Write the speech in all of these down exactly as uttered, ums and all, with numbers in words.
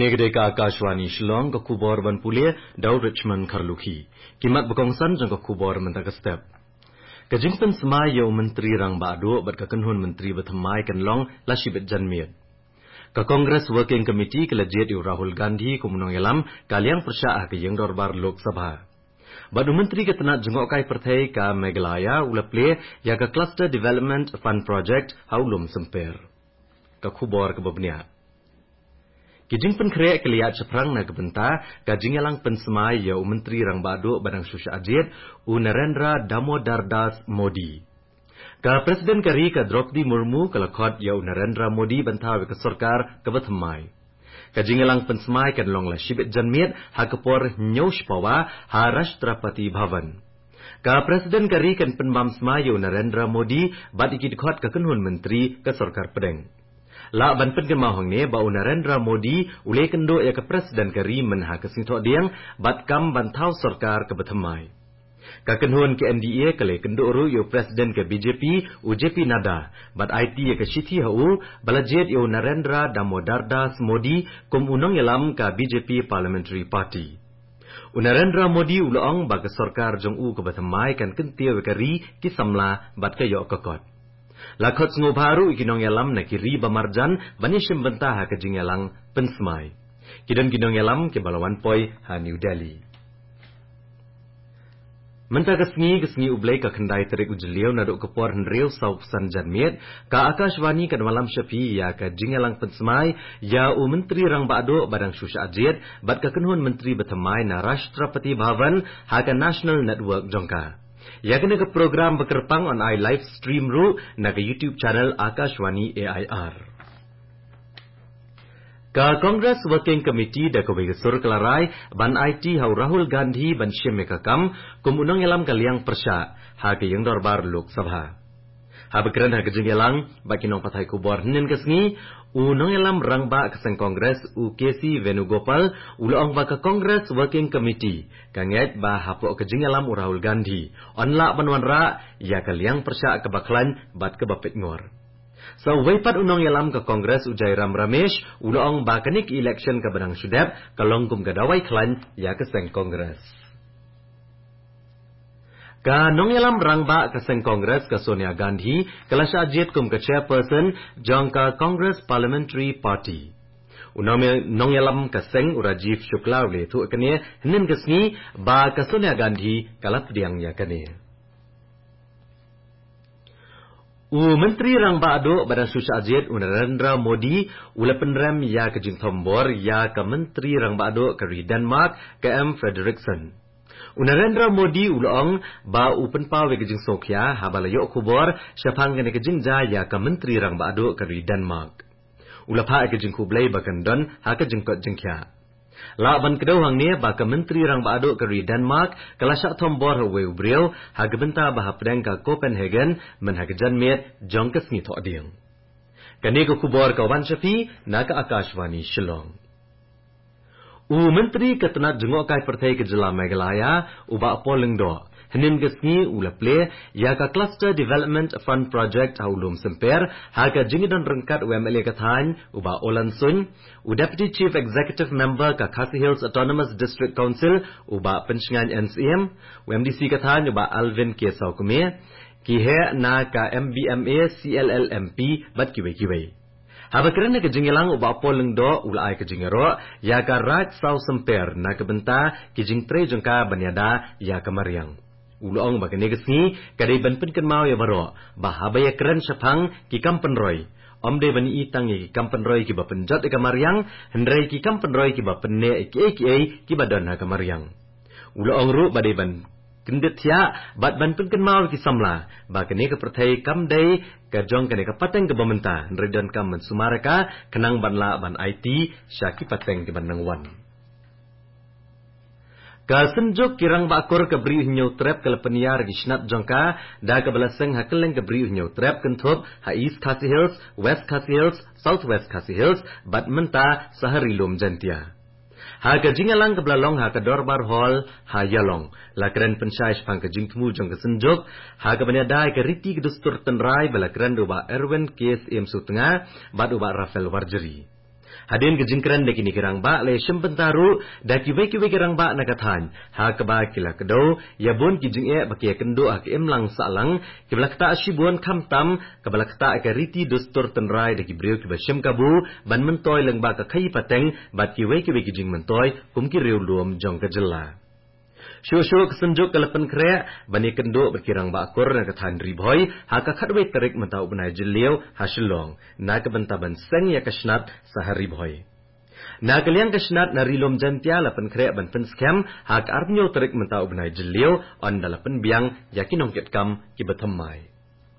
Kengegede ka Akashwani Shillong ka kubor ban pulia Daud Richmond Karluki. Kimat bekongsan jang ka kubor mentaka step. Kajingpan semai yo menteri rang ba'du bat ka kenhun menteri bathamai kan long lashibet janmiat. Ka Congress Working Committee kelajit yo Rahul Gandhi kumunong yalam kaliang persyaah ke yang dorbar Lok Sabha. Badu menteri ketenat jengok kai pertai ka Meghalaya ulaple ya ka Cluster Development Fund Project haulum semper. Ka kubor ke babnia. Kijing pen krek keliat ceprang na kebenta kajing yalang pensemai ya menteri rang badu badang susya ajit u Narendra Damodardas Modi. Ka Presiden kari ka Draupadi Murmu kalakot ya u Narendra Modi bantah ke sarkar ke bathamai. Kajing yalang pensemai kan long la shibit janmiat ha kapor nyosh pawa ha Rashtrapati Bhavan. Ka Presiden kari kan penbam semai ya u Narendra Modi bat ikit khot ka kenhun menteri ke sarkar pedeng. La ban pen kemahong ne ba Narendra Modi ule kendo ya ke presiden kari menha ke singtok diang bat kam bantau sarkar ke bathamai. Ka kenhun ke N D A kale kendo ru yo presiden ke B J P u J P Nada bat I T ya ke Shithi hau balajet yo Narendra Damodardas Modi kum unong yalam ka B J P Parliamentary Party. U Narendra Modi ulang ba ke sarkar jong u ke bathamai kan kentia kari ki samla bat ke yo kakot. Lakot sengu baru ikinong yalam na kiri bamarjan banishim bentah ke jingyalang pensmai. Kidon kinong yalam ke balawan poi ha New Delhi. Mentah kesngi kesngi ublay ka kendai terik ujeliau naduk kepor henriu sau pesan janmiat ka Akashwani kan malam syafi ya ka jingyalang pensmai ya u menteri rang ba'du badang susya ajit bat ka kenhun menteri bathamai na Rashtrapati Bhavan ha ka National Network jongka. Ya kena ke program bekerpang on I live stream ru na ke YouTube channel Akashwani A I R. Ka Congress Working Committee da ke begesur kelarai ban I T hau Rahul Gandhi ban Shim Mekakam kumunong yalam kaliang persya ha ke yang dorbar Lok Sabha. Ha bekeran ha ke jengyalang bakinong patai kubor henen kesngi unong yalam rang ba keseng Congress u K C Venugopal ulong ba ke Congress Working Committee kanget ba hapok ke jengyalam u Rahul Gandhi onla banwan ra ya kaliang persya ke baklan bat ke bapit ngor. So waipat unong yalam ke Congress u Jairam Ramesh ulong ba kenik election ke Badang Sudep kalongkum gadawai klan ya keseng Congress. Ka nong yalam rangba keseng Congress ke Sonia Gandhi kelasya ajit kum ke chairperson jong ka Congress Parliamentary Party. Unong nong yalam keseng u Rajiv Shukla ule tu kene henen kesngi ba ke Sonia Gandhi kalap diang ya kene. U menteri rangba adu badan susya ajit u Narendra Modi ule penrem ya ke jing thombor ya ke menteri rangba adu ke Denmark ke M Frederiksen. Narendra Modi ulong ba upen pa we kejing sokya habala yo kubor syapang kene kejing jaya ka menteri rang ba adu kari Denmark. Ulapha kejing kublai ba kandon ha kejing kot jengkya. La ban kedau hang ne ba ka menteri rang ba adu kari Denmark kala syak thombor we ubriu ha gebenta ba hapdeng ka Copenhagen men ha kejanmet jong kesngi tho adiang. Kane ko kubor ka wan syafi na ka Akashwani Shillong. U menteri ketenat jengok kai pertai ke Jela Meghalaya uba polengdo henin gesngi ulaple ya ka Cluster Development Fund Project haulum semper ha ka jingidon rengkat U M L A kathan uba Olan Sun u Deputy Chief Executive Member ka Khasi Hills Autonomous District Council uba Pensingan N C M U M D C kathan uba Alvin Kesau Kume kihe na ka M B M A C L L M P bat kiwe-kiwe. Haba kerana kejingyalang uba poleng do ulai kejingero ya ka Raj Sau Semper na kebenta kijing tre jengka banyada ya kamariang. Ulong ba kene gesni kadai ban pen mau ya baro ba haba ya keren syapang ki kampenroy. Omde bani itang ki kampenroy ki ba penjot e kamariang hendrai ki kampenroy ki ba penne ki ki ki badan ha kamariang. Ulong ru ba dai ban kendit ya bat ban pen mau ki samla ba kene ke pertai kam dai kajong kene ke pateng ke bamenta redon kam men sumaraka kenang banla ban I T syaki pateng ke banang wan. Ka senjuk kirang bakur ke beri nyau trap ke lepeniar gisnat jongka da ke belaseng hakeleng ke beri nyau trap kentup ha East Khasi Hills, West Khasi Hills, South West Khasi Hills bat menta sehari lum jantia. Ha ka jingalang ke belalong ha ka dorbar hall ha yalong la keren pensyai pang ke jingtmu jong ke senjuk ha ka banyadai ke riti ke dustur tenrai bala keren uba Erwin Case M Sutenga bat uba Rafael Warjeri. Hadin kejingkran daki ni kirang ba le shempentaru daki weki weki rang ba nakathan ha kaba kila kedo ya bon kijing e baki kendo ak emlang salang kiblakta ashibon khamtam kablakta ka riti dostur tenrai daki breu ki bashem kabu ban mentoy leng ba ka khai pateng bat ki weki weki jing mentoy kum ki reu luom jong ka jella Shosho kesenjuk kelepen krea bani kendo berkirang ba akor na kathan riboy ha ka khatwe tarik mentau benai jeliau hasilong na ka bentaban seng ya kasnat sahari boy na kaliang kasnat na rilom jantia lapen krea ban pen scam ha ka arnyo tarik mentau benai jeliau on dalapen biang yakinong ket kam ki bathamai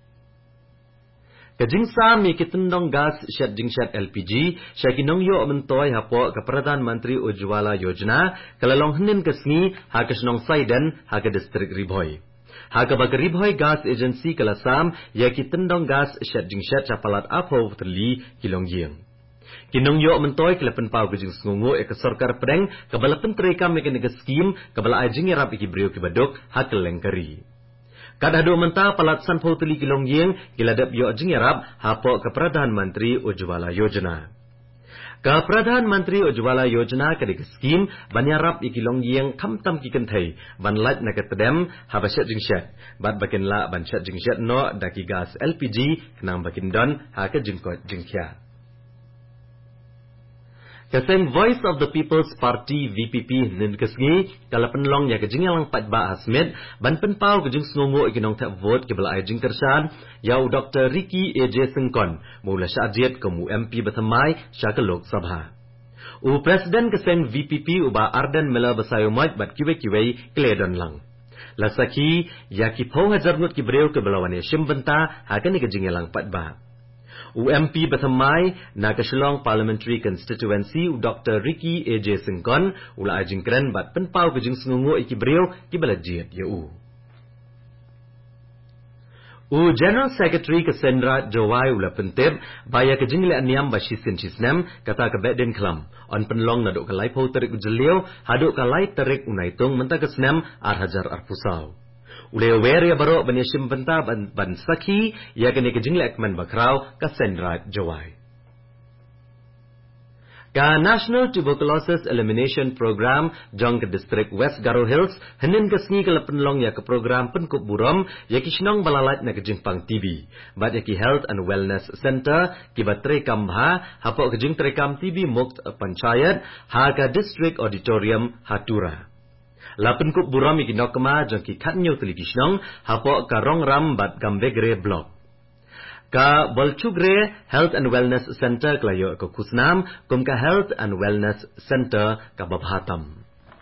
Kajingsa mi kitendong gas syat jingshat L P G syakinong yo mentoy hapo ke Perdana Menteri Ujwala Yojana kalalong henin kesni ha kesnong Saidan ha ke distrik Riboy. Ha ke bag Riboy Gas Agency kalasam ya kitendong gas syat jingshat capalat apo terli kilong yeng. Kinong yo mentoy kelapen pau kejing sngungu e ke sorkar pedeng kebalapen terekam mekanik skim kebala ajing yarap iki brio ke badok ha ke lengkari. Kadado menta palatsan poteli kilong yeng kiladap yo jingerap hapo ke Perdana Menteri Ujwala Yojana. Ke Perdana Menteri Ujwala Yojana ke skim banyarap ikilong yeng kamtam kikentai ban lat na ketedem habashat jingshat bat bakin la ban shat jingshat no daki gas L P G kenang bakin don ha ke jingkot jingkya. Kaseng Voice of the People's Party V P P nin kesngi kala penlong ya kejingalang patba Hasmit ban penpau kejing sngongo ikinong tak vote ke bela ajing tersan yau Doctor Ricky A J Sengkon mula syajiat kemu M P Bathamai syaka Lok Sabha. U Presiden keseng V P P uba Arden Mela Basayomaj bat kiwe-kiwe kledon lang. Lasaki ya ki pau hajar ngut ki breu ke belawane shimbenta hakan ni kejingalang patba. U M P Bathamai na Keselong Parliamentary Constituency u Doctor Ricky A J Sengkon ula ajing keren bat penpau kejing sengungu iki beriau ki balajiat ya u. U General Secretary Cassandra Jawai ula pentip baya kejing le aniam basisin cisnem kata ke bedin kelam on penlong naduk kalai pau terik ujeliau haduk kalai terik unaitung menta kesnem ar hajar ar pusau. Ule weri baro banishim benta ban, ban saki ya kene kejing lek man bakrau Cassandra Jawai. Ka National Tuberculosis Elimination Program jong ke District West Garo Hills henin kesngi ke penlong ya ke program penkup buram ya kisnong balalat na kejing pang T B. Bat ya ki Health and Wellness Center ki bat trekam ha hapo kejing trekam T B Mukt Panchayat ha ka District Auditorium Hatura. Lapen kup buram ikinok kema jong ki katnyo televisyon hapo ka rongram bat gambegre blok. Ka Bolchugre Health and Wellness Center klayo ke Kusnam kum ka Health and Wellness Center ka Babhatam.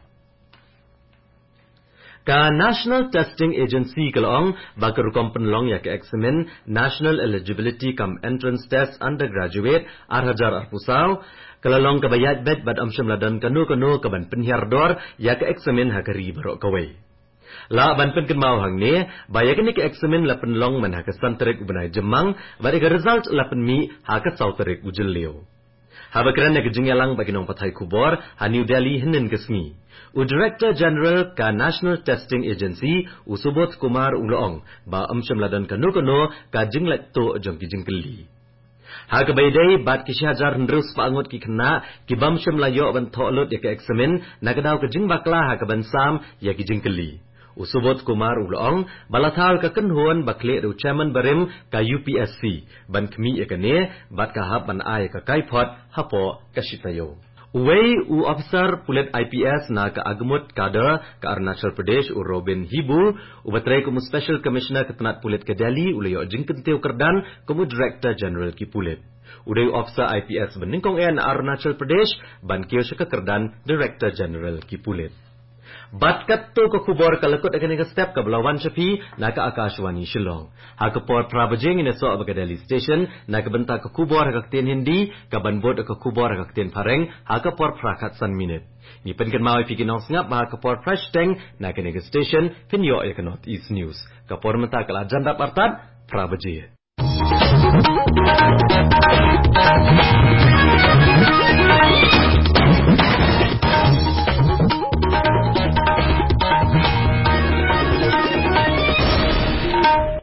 Ka National Testing Agency kalong bakar kom penlong ya ke examen National Eligibility Cum Entrance Test Undergraduate ar hajar ar pusau kalalong kabayat bet bad amsyam ladan kanu kanu kaban penhiardor ya ke examen hakari barok kawai. La ban pen kenmau hang ne bayakan ke examen la penlong man haka santerik ubenai jemang bari ke result la penmi haka sauterik ujelleu. Habakran na kejingalang bagi nong pathai kubor ha New Delhi hinin kesngi. U Director General ka National Testing Agency u Subodh Kumar Uloong ba amsyam ladan kanu kanu ka jinglet to jong ki jingkeli. Ha kebaidai bat ki syajar ndrus paangot ki kena ki bamsyam layo ban tholut ya ke examen na kadau ke jing bakla ha ke bansam ya ki jingkeli. Usubodh Kumar Uloong balathal ka kenhuan bakle do chairman barim ka U P S C ban kmi ekane bat ka hab ban ai ka kaipot hapo kasitayo. Uwei u officer pulet I P S na ka agmut kader ka Arunachal Pradesh u Robin Hibu u batrai kumu Special Commissioner ketenat pulet ke Delhi ulayo jingkenteu kerdan kumu Director General ki pulet. Udai officer I P S beningkong en Arunachal Pradesh ban kiyo syaka kerdan Director General ki pulet. Bat katto ka kubor kalakot akan ka step ka Belawan Shafi na ka Akashwani Shillong. Ha ka por pravajing ina so abaga Delhi Station na ka benta ka kubor ka kten Hindi ka banbot ka kubor ka kten Pareng ha ka por prakat san minute. Ni penkan mawai pikinong sngap ha ka por fresh teng na ka nega station pinyo ya ka North East News. Ka por menta ka la janda partat pravajing. Thank you.